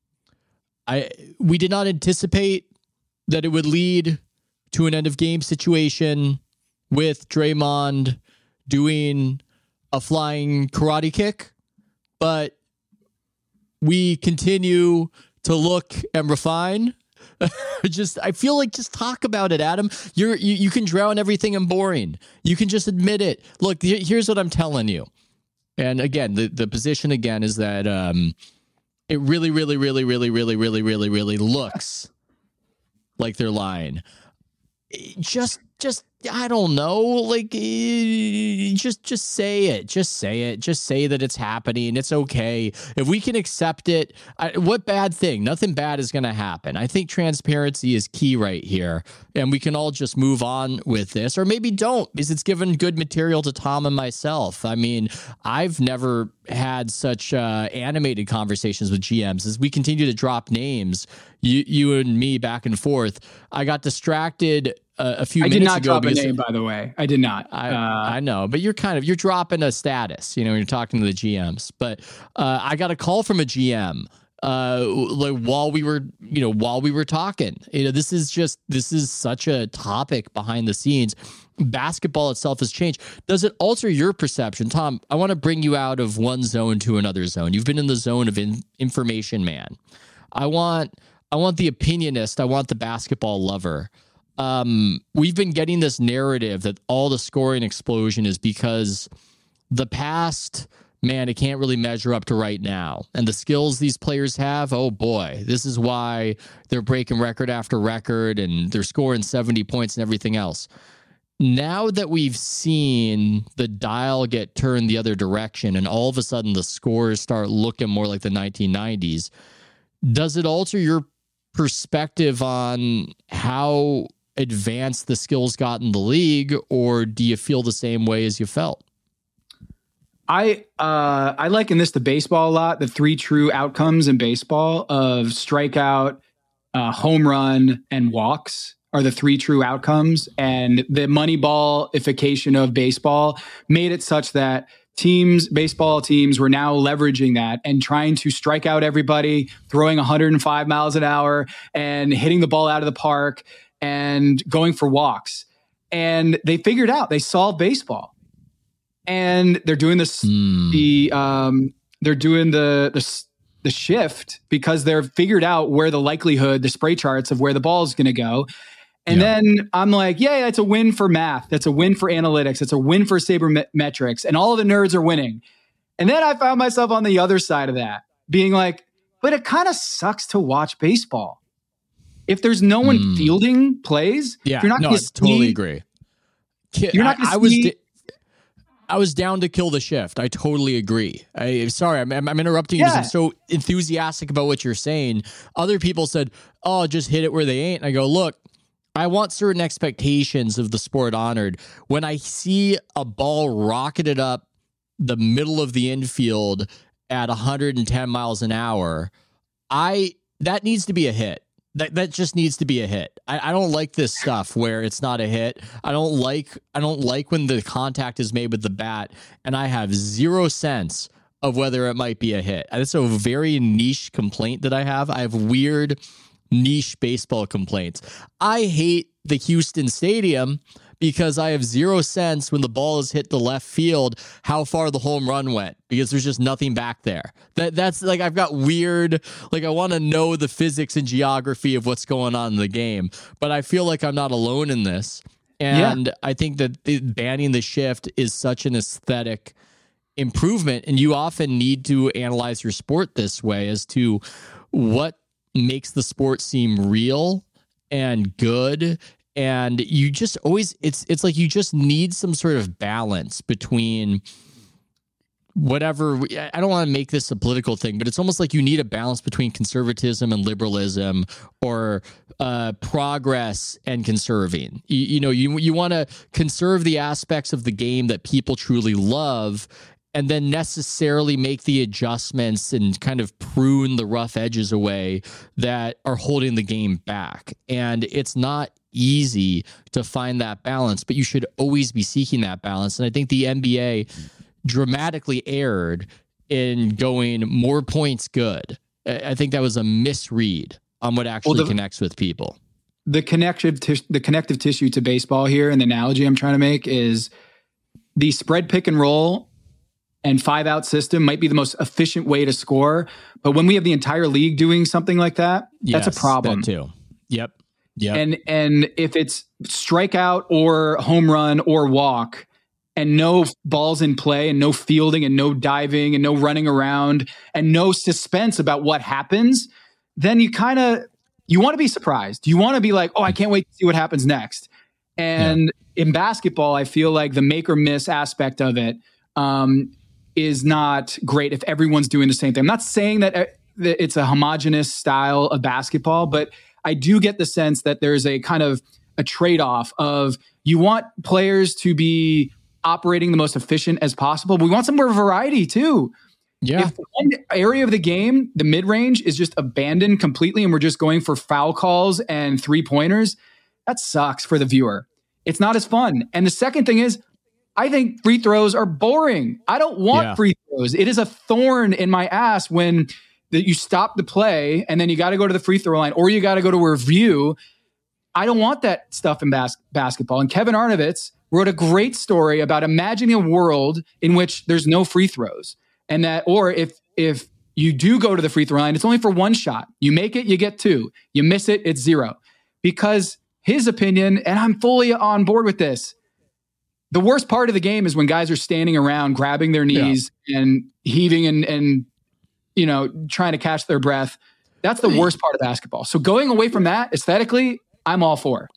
We did not anticipate that it would lead to an end of game situation with Draymond doing a flying karate kick, but we continue to look and refine. I feel like just talk about it, Adam. You can drown everything in boring. You can just admit it. Look, here's what I'm telling you. And again, the position again is that it really, really, really, really, really, really, really, really looks like they're lying. Just I don't know, like just say it. Just say it. Just say that it's happening. It's okay. If we can accept it, what bad thing? Nothing bad is going to happen. I think transparency is key right here, and we can all just move on with this, or maybe don't, because it's given good material to Tom and myself. I mean, I've never had such animated conversations with GMs as we continue to drop names, you and me back and forth. I got distracted a few minutes ago. I did not drop a name, by the way. I did not. I know, but you're dropping a status, when you're talking to the GMs. But I got a call from a GM like while we were talking. This is such a topic behind the scenes. Basketball itself has changed. Does it alter your perception? Tom, I want to bring you out of one zone to another zone. You've been in the zone of information man. I want the opinionist. I want the basketball lover. We've been getting this narrative that all the scoring explosion is because the past, man, it can't really measure up to right now. And the skills these players have, oh boy, this is why they're breaking record after record and they're scoring 70 points and everything else. now that we've seen the dial get turned the other direction and all of a sudden the scores start looking more like the 1990s, does it alter your perspective on how advanced the skills got in the league, or do you feel the same way as you felt? I liken this to baseball a lot. The 3 true outcomes in baseball of strikeout, home run, and walks are the 3 true outcomes. And the Moneyball-ification of baseball made it such that baseball teams were now leveraging that and trying to strike out everybody, throwing 105 miles an hour and hitting the ball out of the park and going for walks. And they figured out, they solved baseball. And they're doing this, they're doing the shift because they're figured out where the likelihood, the spray charts of where the ball is going to go. And then I'm like, yeah, that's a win for math. That's a win for analytics. It's a win for sabermetrics. And all of the nerds are winning. And then I found myself on the other side of that, being like, but it kind of sucks to watch baseball. If there's no one fielding plays, yeah, you're not I totally agree. You're not I was down to kill the shift. I totally agree. Sorry, I'm interrupting you because I'm so enthusiastic about what you're saying. Other people said, oh, just hit it where they ain't. And I go, look, I want certain expectations of the sport honored. When I see a ball rocketed up the middle of the infield at 110 miles an hour, that needs to be a hit. That just needs to be a hit. I don't like this stuff where it's not a hit. I don't like when the contact is made with the bat and I have zero sense of whether it might be a hit. That's a very niche complaint that I have. I have weird niche baseball complaints. I hate the Houston Stadium because I have zero sense when the ball is hit the left field how far the home run went because there's just nothing back there. That's like I've got weird, like I want to know the physics and geography of what's going on in the game, but I feel like I'm not alone in this. And I think that banning the shift is such an aesthetic improvement, and you often need to analyze your sport this way as to what makes the sport seem real and good. And you just always, it's like you just need some sort of balance between whatever. I don't want to make this a political thing, but it's almost like you need a balance between conservatism and liberalism, or progress and conserving. You want to conserve the aspects of the game that people truly love, and then necessarily make the adjustments and kind of prune the rough edges away that are holding the game back. And it's not easy to find that balance, but you should always be seeking that balance. And I think the NBA dramatically erred in going more points good. I think that was a misread on what actually connects with people. The connective tissue to baseball here, and the analogy I'm trying to make is the spread pick and roll and 5-out system might be the most efficient way to score. But when we have the entire league doing something like that, that's a problem. That too. Yep. And if it's strikeout or home run or walk and no balls in play and no fielding and no diving and no running around and no suspense about what happens, then you want to be surprised. You want to be like, oh, I can't wait to see what happens next. And in basketball, I feel like the make or miss aspect of it is not great if everyone's doing the same thing. I'm not saying that it's a homogenous style of basketball, but I do get the sense that there's a kind of a trade-off of you want players to be operating the most efficient as possible, but we want some more variety too. Yeah. If one area of the game, the mid-range, is just abandoned completely and we're just going for foul calls and 3-pointers, that sucks for the viewer. It's not as fun. And the second thing is, I think free throws are boring. I don't want free throws. It is a thorn in my ass when you stop the play and then you got to go to the free throw line or you got to go to a review. I don't want that stuff in basketball. And Kevin Arnovitz wrote a great story about imagining a world in which there's no free throws. And that, or if you do go to the free throw line, it's only for one shot. You make it, you get 2. You miss it, it's 0. Because his opinion, and I'm fully on board with this, the worst part of the game is when guys are standing around grabbing their knees and heaving and trying to catch their breath. That's the worst part of basketball. So going away from that aesthetically, I'm all for.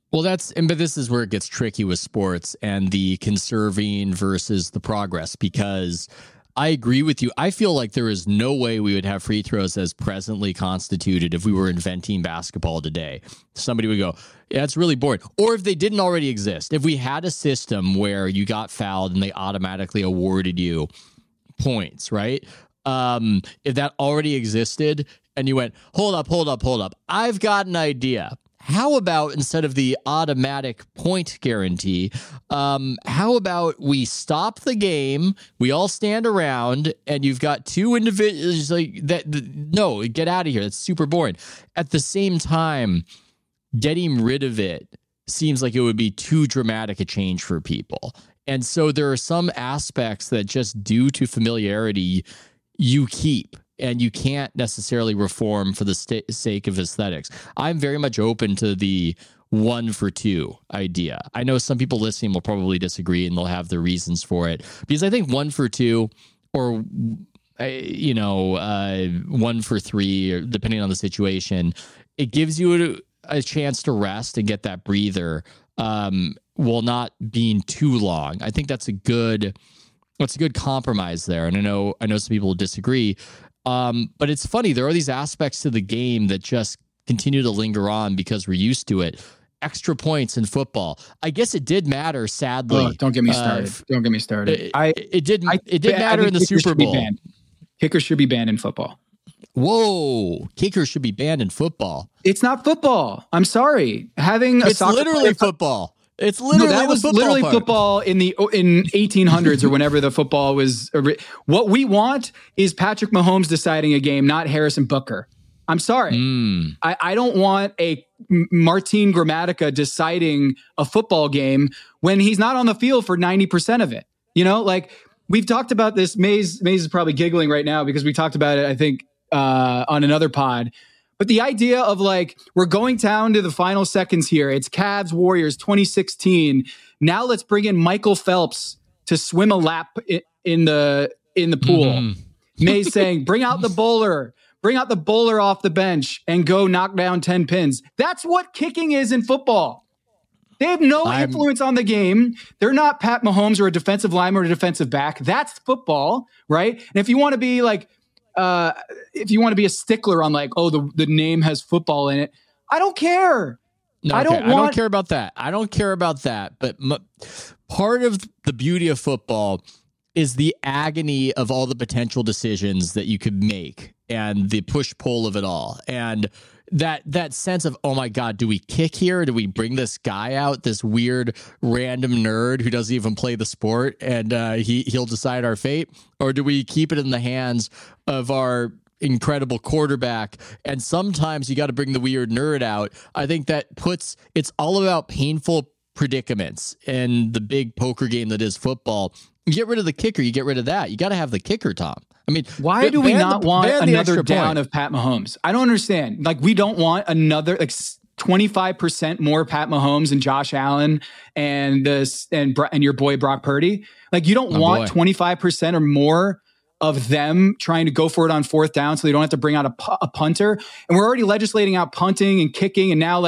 Well, but this is where it gets tricky with sports and the conserving versus the progress, because I agree with you. I feel like there is no way we would have free throws as presently constituted if we were inventing basketball today. Somebody would go, yeah, it's really boring. Or if they didn't already exist, if we had a system where you got fouled and they automatically awarded you points, right? If that already existed and you went, hold up, I've got an idea. How about instead of the automatic point guarantee, how about we stop the game, we all stand around, and you've got two individuals like that? No, get out of here. That's super boring. At the same time, getting rid of it seems like it would be too dramatic a change for people. And so there are some aspects that just due to familiarity, you keep. And you can't necessarily reform for the sake of aesthetics. I'm very much open to the 1 for 2 idea. I know some people listening will probably disagree and they'll have their reasons for it, because I think 1 for 2 or 1 for 3, depending on the situation, it gives you a chance to rest and get that breather while not being too long. I think that's a good compromise there. And I know some people disagree. But it's funny, there are these aspects to the game that just continue to linger on because we're used to it. Extra points in football. I guess it did matter, sadly. Oh, don't get me started. It did matter in the Super Bowl. Kickers should be banned in football. Whoa, kickers should be banned in football. It's not football. I'm sorry. It's literally football. It's literally that was literally football in 1800s or whenever the football was. What we want is Patrick Mahomes deciding a game, not Harrison Butker. I'm sorry. I don't want a Martin Gramatica deciding a football game when he's not on the field for 90% of it. Like we've talked about this. Maze is probably giggling right now because we talked about it, I think, on another pod. But the idea of like, we're going down to the final seconds here. It's Cavs Warriors 2016. Now let's bring in Michael Phelps to swim a lap in the pool. Mays saying, bring out the bowler off the bench and go knock down 10 pins. That's what kicking is in football. They have no influence on the game. They're not Pat Mahomes or a defensive lineman or a defensive back. That's football, right? And if you want to be like, if you want to be a stickler on like, oh, the name has football in it, I don't care. No, I don't care about that. I don't care about that. But part of the beauty of football is the agony of all the potential decisions that you could make and the push-pull of it all. And that sense of, oh my God, do we kick here? Do we bring this guy out, this weird random nerd who doesn't even play the sport, and he'll decide our fate? Or do we keep it in the hands of our incredible quarterback? And sometimes you got to bring the weird nerd out. I think that it's all about painful predicaments and the big poker game that is football. You get rid of the kicker, you get rid of that. You got to have the kicker, Tom. I mean, why do we not want another down of Pat Mahomes? I don't understand. Like, we don't want another 25% more Pat Mahomes and Josh Allen and your boy Brock Purdy. Like, you don't want 25% or more of them trying to go for it on fourth down, so they don't have to bring out a punter. And we're already legislating out punting and kicking, and now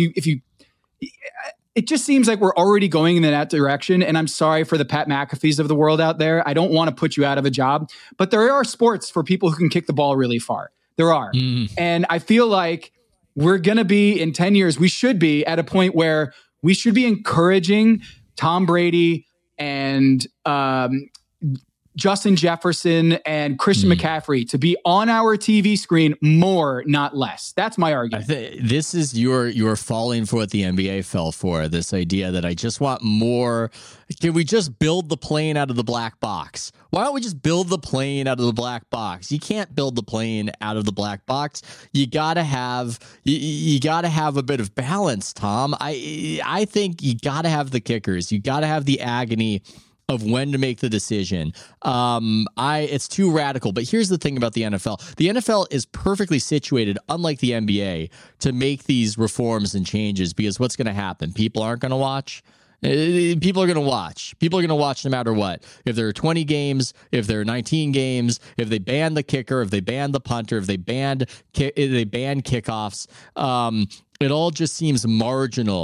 it just seems like we're already going in that direction. And I'm sorry for the Pat McAfees of the world out there. I don't want to put you out of a job, but there are sports for people who can kick the ball really far. There are. And I feel like we're going to be in 10 years, we should be at a point where we should be encouraging Tom Brady and Justin Jefferson and Christian McCaffrey to be on our TV screen more, not less. That's my argument. This is you're falling for what the NBA fell for. This idea that I just want more. Can we just build the plane out of the black box? Why don't we just build the plane out of the black box? You can't build the plane out of the black box. You gotta have a bit of balance, Tom. I think you gotta have the kickers. You gotta have the agony of when to make the decision. It's too radical. But here's the thing about the NFL. The NFL is perfectly situated, unlike the NBA, to make these reforms and changes, because what's going to happen? People aren't going to watch. People are going to watch. People are going to watch no matter what. If there are 20 games, if there are 19 games, if they ban the kicker, if they ban the punter, if they ban kickoffs, it all just seems marginal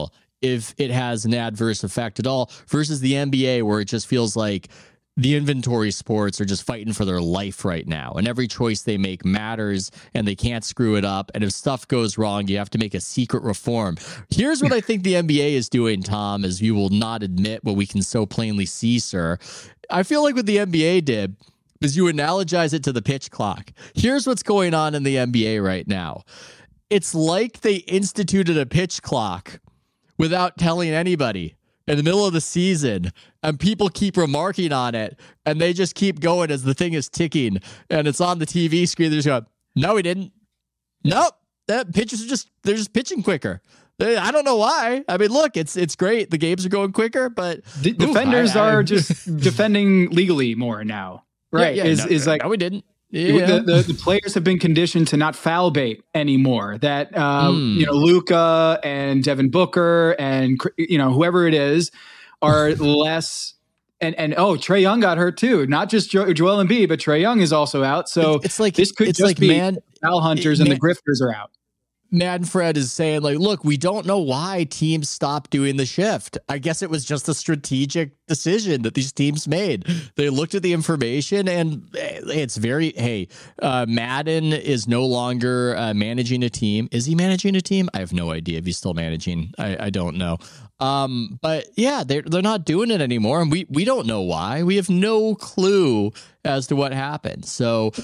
if it has an adverse effect at all, versus the NBA where it just feels like the inventory sports are just fighting for their life right now, and every choice they make matters and they can't screw it up. And if stuff goes wrong, you have to make a secret reform. Here's what I think the NBA is doing, Tom, as you will not admit what we can so plainly see, sir. I feel like what the NBA did is you analogize it to the pitch clock. Here's what's going on in the NBA right now. It's like they instituted a pitch clock without telling anybody in the middle of the season, and people keep remarking on it, and they just keep going as the thing is ticking, and it's on the TV screen. They're just going, no, we didn't. Nope. That pitchers they're just pitching quicker. I don't know why. I mean, look, it's great. The games are going quicker, but defenders are just defending legally more now. Right. Yeah, no, we didn't. Yeah. The players have been conditioned to not foul bait anymore. That Luka and Devin Booker and whoever it is are less. And Trae Young got hurt too. Not just Joel Embiid, but Trae Young is also out. So it's like this could just be foul hunters and the grifters are out. Mad Fred is saying, like, look, we don't know why teams stopped doing the shift. I guess it was just a strategic decision that these teams made. They looked at the information, and it's Madden is no longer managing a team. Is he managing a team? I have no idea if he's still managing. I don't know. But yeah, they're not doing it anymore, and we don't know why. We have no clue as to what happened. So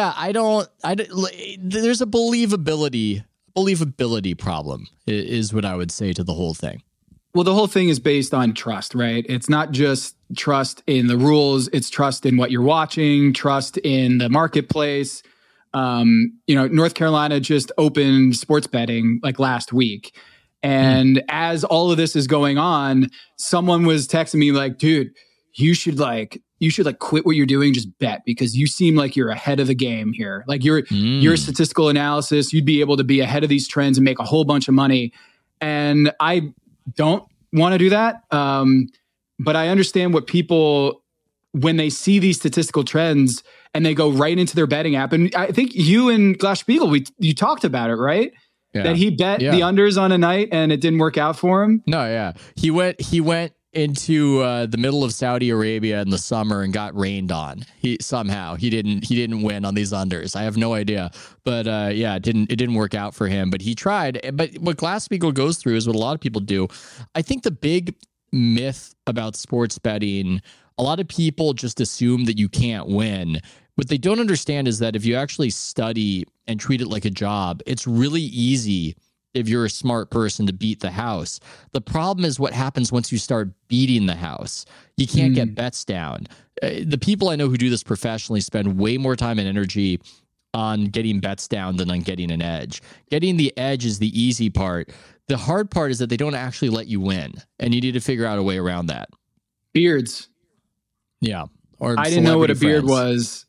there's a believability problem is what I would say to the whole thing. Well, the whole thing is based on trust, right? It's not just trust in the rules. It's trust in what you're watching, trust in the marketplace. North Carolina just opened sports betting like last week. And as all of this is going on, someone was texting me like, dude, you should quit what you're doing, just bet, because you seem like you're ahead of the game here. Like your statistical analysis, you'd be able to be ahead of these trends and make a whole bunch of money. And I don't want to do that. But I understand what people, when they see these statistical trends and they go right into their betting app. And I think you and Glass-Steagall, you talked about it, right? Yeah. That he bet the unders on a night and it didn't work out for him. No, yeah. He went into the middle of Saudi Arabia in the summer and got rained on. He didn't win on these unders. I have no idea, but it didn't work out for him. But he tried. But what Glass-Steagall goes through is what a lot of people do. I think the big myth about sports betting, a lot of people just assume that you can't win. What they don't understand is that if you actually study and treat it like a job, it's really easy if you're a smart person to beat the house. The problem is what happens once you start beating the house. You can't get bets down. The people I know who do this professionally spend way more time and energy on getting bets down than on getting an edge. Getting the edge is the easy part. The hard part is that they don't actually let you win, and you need to figure out a way around that. Beards. Yeah. I didn't know what a beard was.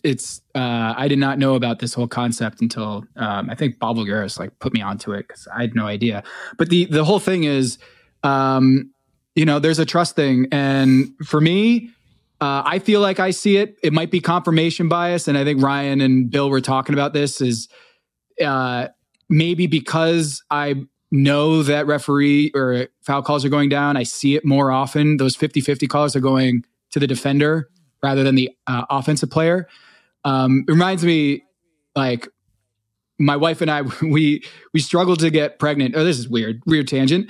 I did not know about this whole concept until I think Bob Voulgaris put me onto it because I had no idea. But the whole thing is, there's a trust thing, and for me, I feel like I see it. It might be confirmation bias, and I think Ryan and Bill were talking about this. Is maybe because I know that referee or foul calls are going down, I see it more often. Those 50-50 calls are going to the defender rather than the offensive player. It reminds me, like, my wife and I, we struggled to get pregnant. Oh, this is weird tangent.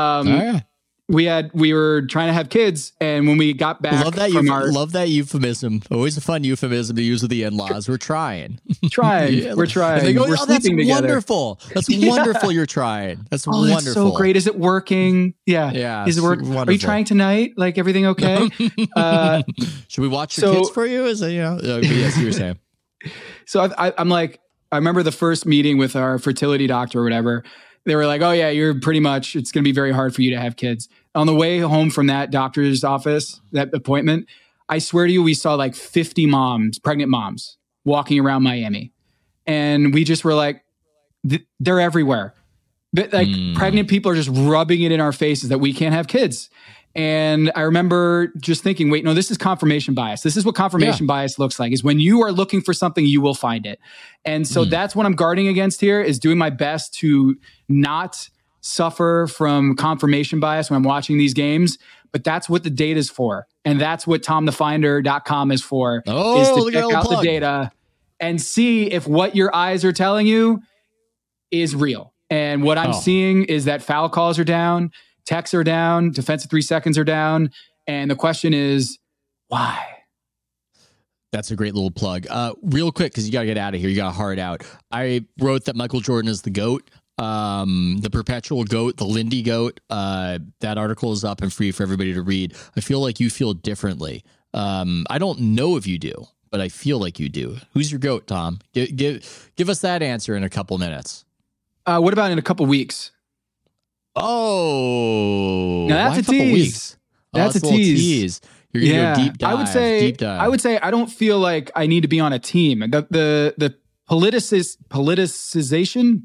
We were trying to have kids, and when we got back love that euphemism. Always a fun euphemism to use with the in-laws. We're trying. We're trying. They go, we're sleeping together. Wonderful. That's wonderful. You're trying. That's wonderful. That's so great. Is it working? Yeah. Is it working? Are you trying tonight? Like, everything okay? Should we watch your kids for you? Is it, yes, you were saying. So I'm like, I remember the first meeting with our fertility doctor or whatever. They were like, oh yeah, it's going to be very hard for you to have kids. On the way home from that doctor's office, that appointment, I swear to you, we saw like 50 pregnant moms walking around Miami. And we just were like, they're everywhere. But pregnant people are just rubbing it in our faces that we can't have kids. And I remember just thinking, wait, no, this is confirmation bias. This is what confirmation bias looks like, is when you are looking for something, you will find it. And so that's what I'm guarding against here, is doing my best to not suffer from confirmation bias when I'm watching these games, but that's what the data is for. And that's what TomTheFinder.com is for, is to check out the data and see if what your eyes are telling you is real. And what I'm seeing is that foul calls are down, techs are down, defensive 3 seconds are down. And the question is, why? That's a great little plug. Real quick, because you got to get out of here. You got to hard out. I wrote that Michael Jordan is the GOAT, the perpetual GOAT, the Lindy GOAT. That article is up and free for everybody to read. I feel like you feel differently. I don't know if you do, but I feel like you do. Who's your GOAT, Tom? Give us that answer in a couple minutes. What about in a couple weeks? Oh, now that's a tease. That's a tease. You're gonna go deep dive. I would say I don't feel like I need to be on a team. The politicization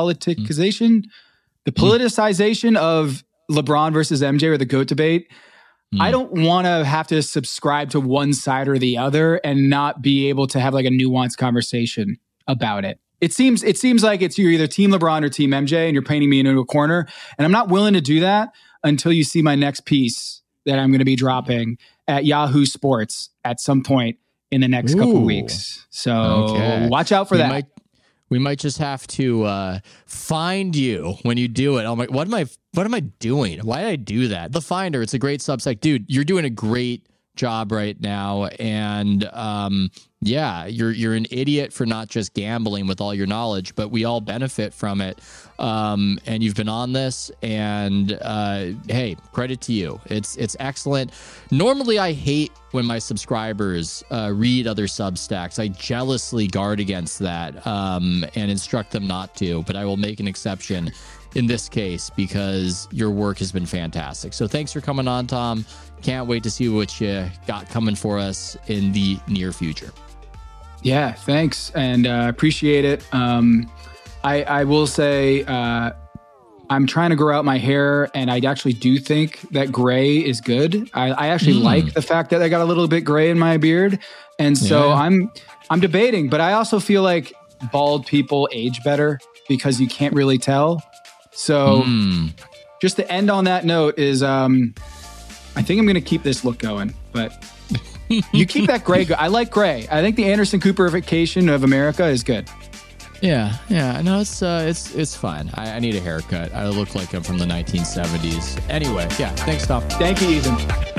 of LeBron versus MJ or the GOAT debate. I don't want to have to subscribe to one side or the other and not be able to have like a nuanced conversation about it. It seems like you're either team LeBron or team MJ and you're painting me into a corner. And I'm not willing to do that until you see my next piece that I'm going to be dropping at Yahoo Sports at some point in the next couple weeks. So watch out for that. We might just have to find you when you do it. I'm like, what am I doing? Why did I do that? The Finder, it's a great Substack. Dude, you're doing a great job right now. And you're an idiot for not just gambling with all your knowledge, but we all benefit from it. And you've been on this, and hey, credit to you. It's excellent. Normally I hate when my subscribers read other Substacks. I jealously guard against that and instruct them not to, but I will make an exception in this case because your work has been fantastic. So thanks for coming on, Tom. Can't wait to see what you got coming for us in the near future. Yeah, thanks. And appreciate it. I will say I'm trying to grow out my hair, and I actually do think that gray is good. I actually like the fact that I got a little bit gray in my beard. And so I'm debating, but I also feel like bald people age better because you can't really tell. So just to end on that note is I think I'm going to keep this look going, but you keep that gray. I like gray. I think the Anderson Cooperification of America is good. Yeah. No, it's fine. I need a haircut. I look like I'm from the 1970s. Anyway, yeah. Thanks, Tom. Thank you, Ethan.